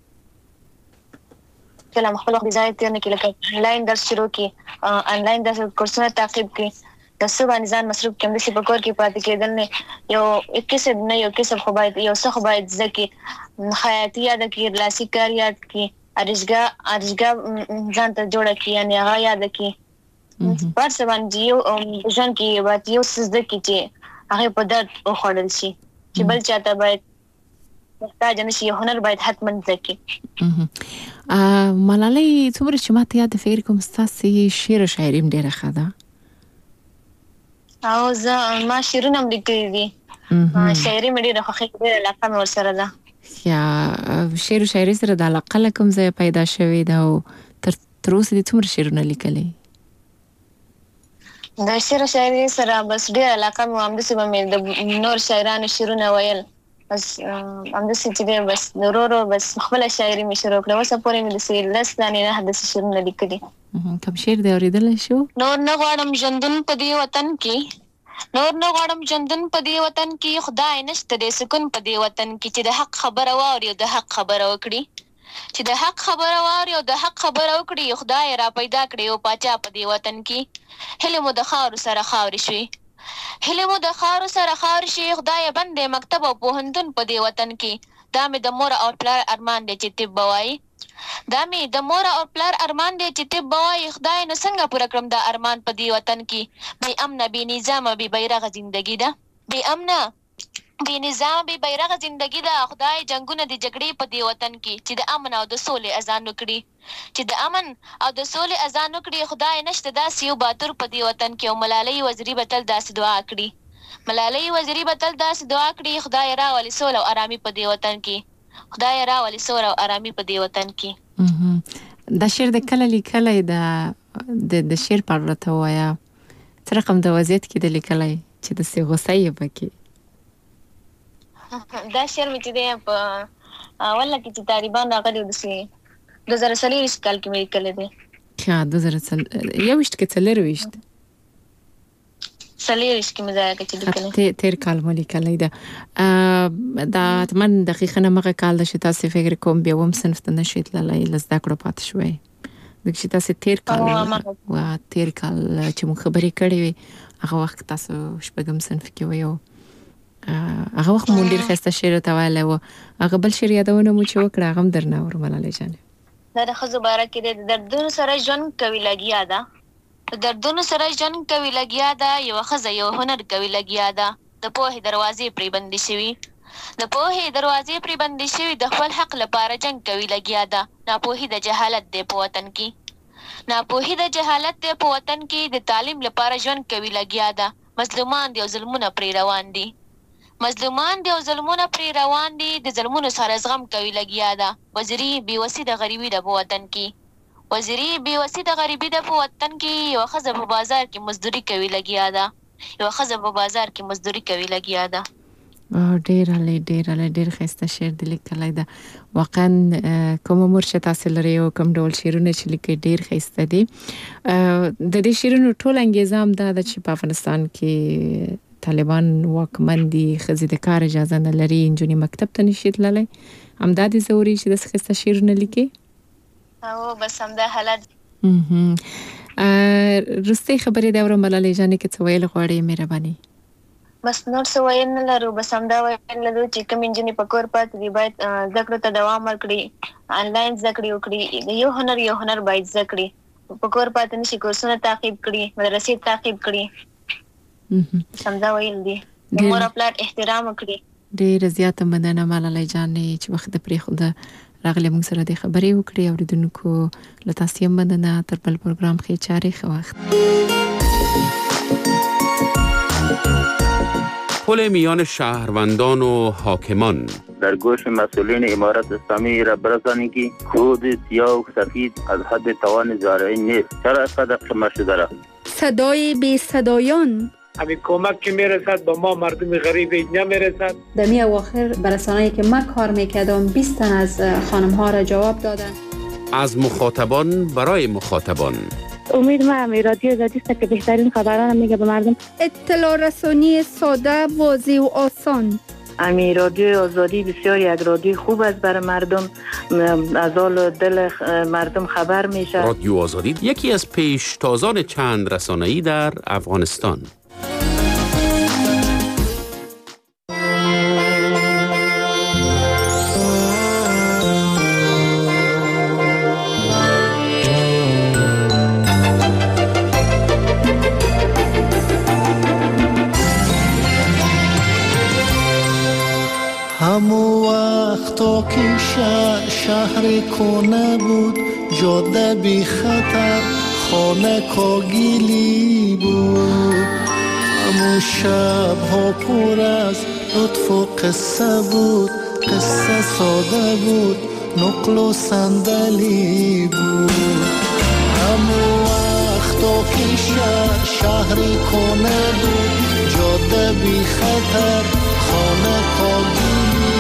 [SPEAKER 20] کله خپل وخت ځای ته نه کې لکه انلاین درس شروع کی انلاین درس کورسونه تعقیب کی د څه باندې ځان مصروف کوم د څه په کور کې پاتې کېدل نه یو کسب نه یو کسب خو باید یو څه خو باید ځکه حیاتي یاد کی لاسي کار یاد کی ارزګه ارزګه ځان ته جوړ کی یعنی هغه یاد کی پر څه باندې یو ځان کې باید یو څه ځکه چې هغه په درد او خړل شي چې بل چاته باید محتاج نشي یو هنر باید حتما ځکه
[SPEAKER 19] ملالۍ څومره چې ماته یاد فکر کوم ستاسو شعر او شاعري ډېره ښه ده
[SPEAKER 20] او زه ما شعرونه هم لیکلي دي شاعري مې ډېره خوښه ډېره علاقه مې ورسره ده
[SPEAKER 19] یا شعر او شاعري سره د علاقه لکم ځای پیدا شوی ده او تر تر اوسه دې څومره شعرونه لیکلي
[SPEAKER 20] د شعر او شاعري سره بس ډېره علاقه مې هم د څه مې د نور شاعرانو شعرونه ویل بس همداسې چې دی بس ورو ورو بس خپله شاعري مې شروع کړه. اوسه پورې مې داسې لس دانې نه داسې شعرونه لیکلي.
[SPEAKER 19] کوم شعر دی اورېدلی شو؟
[SPEAKER 20] نور نه غواړم ژوندون په دې وطن کې، نور نه غواړم ژوندون په دې وطن کې، خدای نشته دی سکون په دې وطن کې، چې د حق خبره واوري او د حق خبره وکړي، چې د حق خبره واوري او د حق خبره وکړي، خدای را پیدا کړي او پاچا په دې وطن کې. هیلې مو د خاورو سره خاورې شوي، هیلې مو د خاورو سره خاورې شي، خدای بندې مکتب او پوهنتون په دې وطن کې. دا مې د مور او پلار ارمان دی چې طب به وایي، دا مې د مور او پلار ارمان دی چې طب به وایي، خدای نو څنګه پوره کړم دا ارمان په دې وطن کې. بې امنه بې نظامه بې بیرغه زندګي ده، بې امنه بې نظامه بې بیرغه زندګي ده، خدای جنګونه د جګړې په دې وطن کې، چې د امن او د سولې اذان وکړي، چې د امن او د سولې اذان وکړي، خدای نشته داسې یو باتور په دې وطن کې. او ملالۍ وزیري به تل داسې دعا کړي، ملالۍ وزیري به تل داسې دعا کړي، خدای راولي سوله او ارامي په دې وطن کې، خدای راولي سوله او ارامي په دې وطن کې.
[SPEAKER 19] دا شعر د کله لیکلی د د شعر په اړه راته ووایه، څه رقم د وضعیت کې د لیکلی چې داسې غوسه یې پکې؟
[SPEAKER 20] دا شعر مې چې دی په اوله کې چې طالبان راغلي داسې دوه زره څلېرویشت کال کې مې لیکلی دی.
[SPEAKER 19] ښه دوه زره یوویشت کې څلېرویشت
[SPEAKER 20] څلېرویشت کې مې ځای کې چې لیکلی
[SPEAKER 19] تېر کال مو لیکلی ده. دا حتما دقیقا همغه کال ده چې تاسې فکر کوم بیا اووم صنف ته نشئ تللی، له زده کړو پاتې شوی. ځکه چې تاسې تېر کال تېر کال چې مو خبرې کړې وې هغه وخت تاسو شپږم صنف کې وئ، هغه وخت مو ډېر ښایسته شعر ورته ویلی و. هغه بل شعر یادونه مو چې وکړه هغه هم درنه اورو ملالۍ جانې.
[SPEAKER 20] دا د ښځو باره کې دی. د دردونو سره ژوند کوي لګیا ده، د دردونو سره ژوند کوي لګیا ده، یوه ښځه یو هنر کوي لګیا ده، د پوهې دروازې پرې بندې شوي، د پوهې دروازې پرې بندې شوي، د خپل حق لپاره جنګ کوي لګیا ده. ناپوهي د جهالت دی په وطن کې، ناپوهي د جهالت دی په وطن کې، د تعلیم لپاره ژوند کوي لګیا ده. مظلومان دي او ظلمونه پرې روان دي، مظلومان دي او ظلمونه پرې روان دي، د ظلمونو سره زغم کوي لګیا ده. وزیري بېوسي د غریبي ده په وطن کې، وزیري بېوسي د غریبي ده په وطن کې، یوه ښځه په بازار کې مزدوري کوي لګیا ده، یوه ښځه په بازار کې مزدوري کوي لګیا ده.
[SPEAKER 19] ډېر علی ډېر علی ډېر ښایسته شعر دې لیکلی ده. واقعا کومه مور چې تاسې لرئ او کوم ډول شعرونه چې لیکئ ډېر ښایسته دي. د دې شعرونو ټول انګیزه هم دا ده چې په افغانستان کې طالبان واکمن دي، ښځې د کار اجازه نه لري، نجونې مکتب ته نشي تللی، همدا دې ضروري چې داسې ښایسته شعرونه لیکئ؟
[SPEAKER 20] او بس همدا حالت.
[SPEAKER 19] وروستۍ خبرې د اورم ملالۍ جانې کې څه ویل غواړئ مهرباني؟
[SPEAKER 20] بس نور څه ویل نه لرو، بس همدا ویل لرو چې کوم نجونې په کور پاتې دي باید زده کړو ته دوام ورکړي، آنلاین زده کړې وکړي، یو هنر یو هنر باید زده کړي، په کور پاتې نشي کورسونه تعقیب کړي، مدرسې تعقیب کړي. همدا ویل دي، د مور او پلار احترام وکړي.
[SPEAKER 19] ډېره زیاته مننه ملالۍ جانې چې وخت د پرېښوده راغلې موږ سره د خبرې وکړې. اورېدونکو له تاسې هم مننه. تر بل پروګرام ښې چارې، ښه وخت.
[SPEAKER 21] پل میان شهروندان و حاکمان
[SPEAKER 22] در گوش مسئولین امارت اسلامی را برسانید که خود سیاه و سفید از حد توان زارعی نیست. چرا اینقدر قیمت شده را؟
[SPEAKER 23] صدای بی صدایان
[SPEAKER 24] همین کمک که میرسد به ما مردم غریب اینجا میرسد.
[SPEAKER 23] در می اواخر برسانه‌ای که من کار میکردم بیست تن از خانم ها را جواب دادن.
[SPEAKER 21] از مخاطبان برای مخاطبان.
[SPEAKER 25] امید ما هم رادیو آزادی است که بهترین خبران میگه به مردم.
[SPEAKER 23] اطلاع رسانی ساده، واضح و آسان.
[SPEAKER 25] امی رادیو آزادی بسیار یک رادیو خوب است برای مردم، از حال دل مردم خبر میشه.
[SPEAKER 21] رادیو آزادی یکی از پیشتازان چند رسانه‌ای در افغانستان.
[SPEAKER 26] همو وقتا که شهر, شهر کنه بود، جاده بی خطر، خانه کاگیلی بود. همو شب ها پر از لطف و قصه بود، قصه ساده بود، نقل و صندلی بود. همو وقتا که شهر, شهر کنه بود، جاده بی خطر، خانه کاگیلی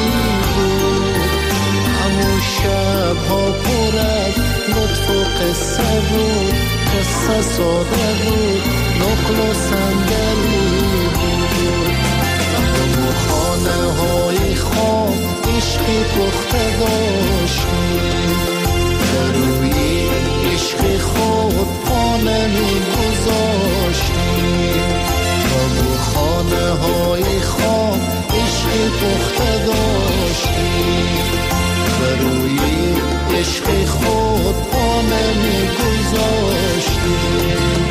[SPEAKER 26] شبها پر از لطف و قصه بود، قصه ساده بود، نقل و صندلی بود. همون خانه های خام عشقی پخته داشتیم، در روی عشق خود پا نمی گذاشتیم. همون خانه های خام عشقی پخته داشتیم، در روی عشق خود پا نمی گذاشتیم.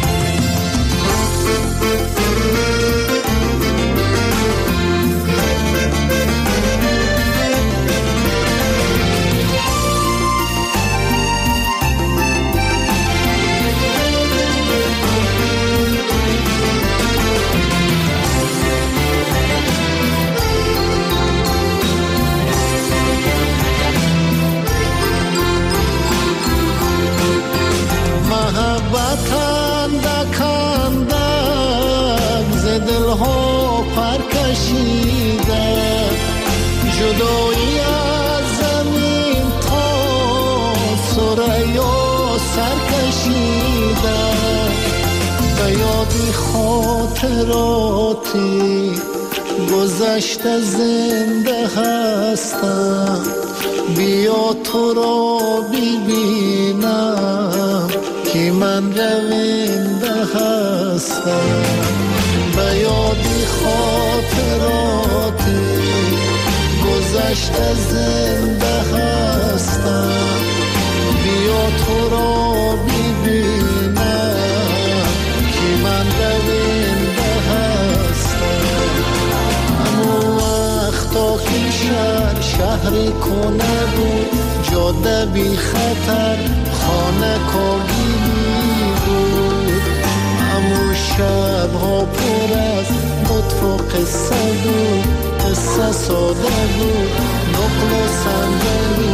[SPEAKER 26] دلها پر کشیده، جدایی از زمین تا ثریا سر کشیده. به یادی خاطراتی گذشته زنده هستم، بیا تو را ببینم که من رونده هستم. به یادی خاطراتی گذشته زنده هستم، بیا تو را ببینم که من رونده هستم. همون وقتا که شهر شهری کنه بود، جاده بی خطر خانه کاگیلی بود. همون شبها پر از لطف و قصه بود، قصه ساده بود، نقل و صندلی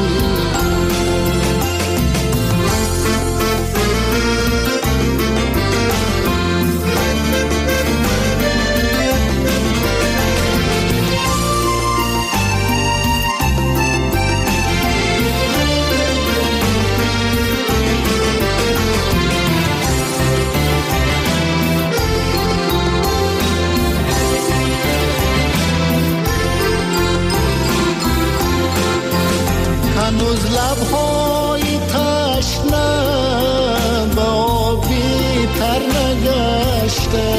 [SPEAKER 26] هنوز لبهای تشنه به آبی تر نگشته،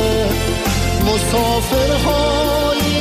[SPEAKER 26] مسافرهای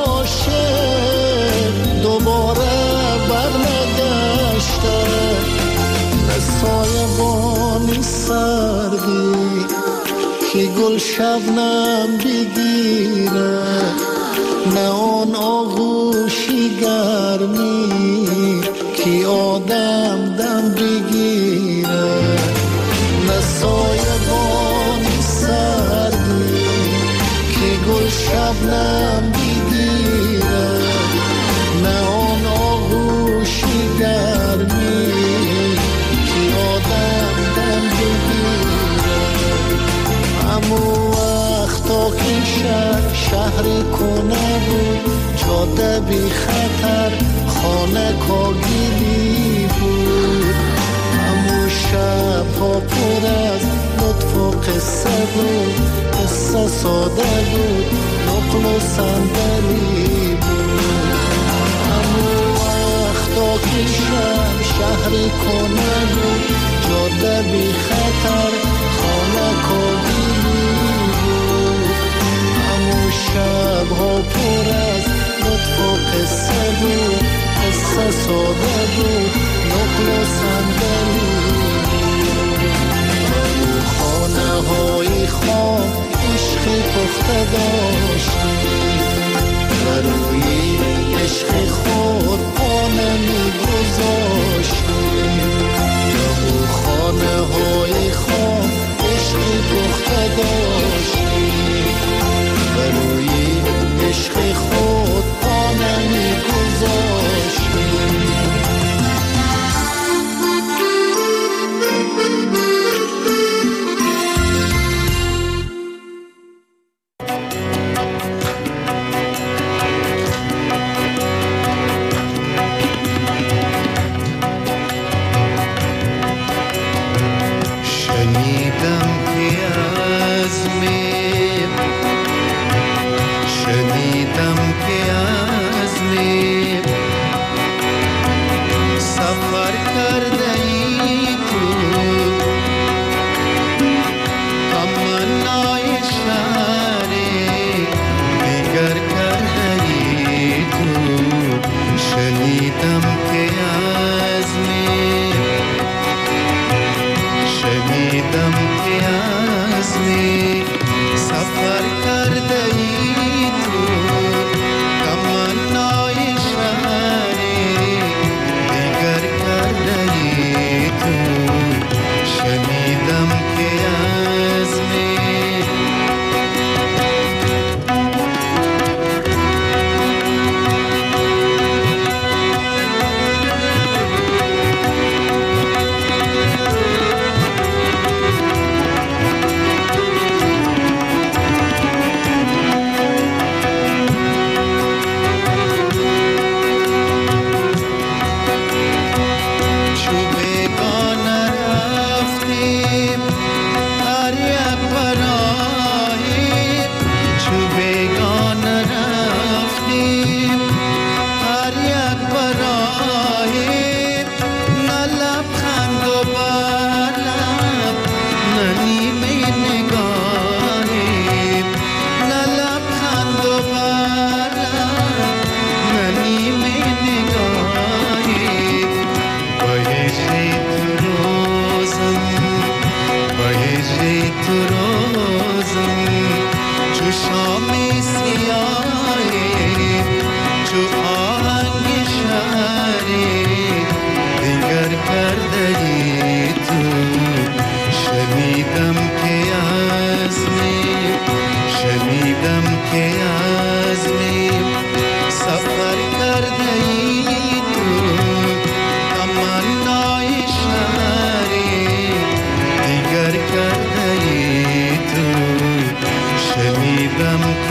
[SPEAKER 26] عاشق دوباره بر نگشته. نه سایبانی سردی که گل شبنم بگیره، نه آن آغوشی گرمی که آدم دم بگیره. نه سایبانی سردی که گل شبنم بگیره، نه آن آغوشی گرمی که آدم دم بگیره. همون وقتا که شهر شهری کنه بود، جاده بی خطر خانه کاگیلی بود. همون شبها پر از لطف و قصه بود، قصه ساده بود، نقل و صندلی بود. همون وقتا که شهر شهری کنه بود، جاده بی خطر خانه کاگیلی بود. همون شبها پر از لطف و قصه بود، قصه ساده بود، نقل و صندلی بود. همون خانه های خام عشقی پخته داشتیم، و روی عشق خود پا نمی گذاشتیم. همون خانه های خام عشقی پخته داشتیم، و روی عشق خود پا نمی گذاشتیم.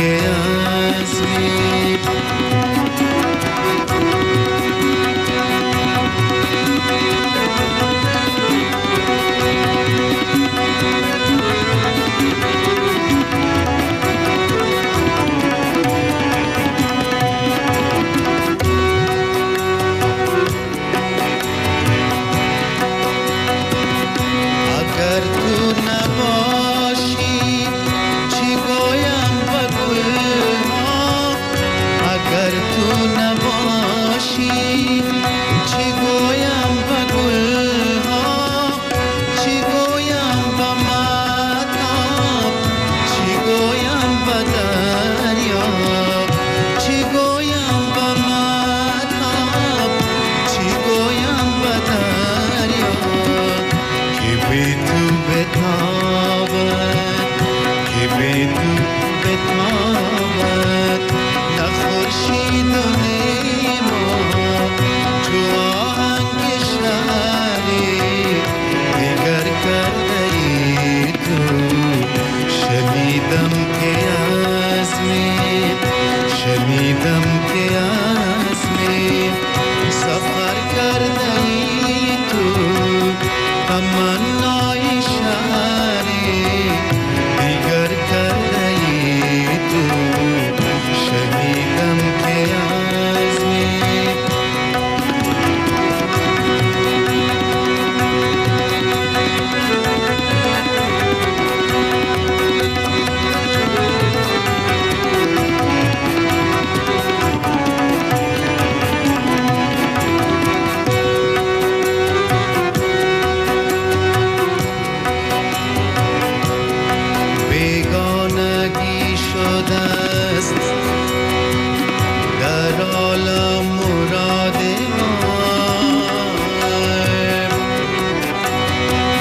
[SPEAKER 26] که از می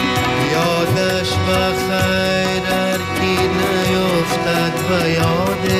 [SPEAKER 26] و یاد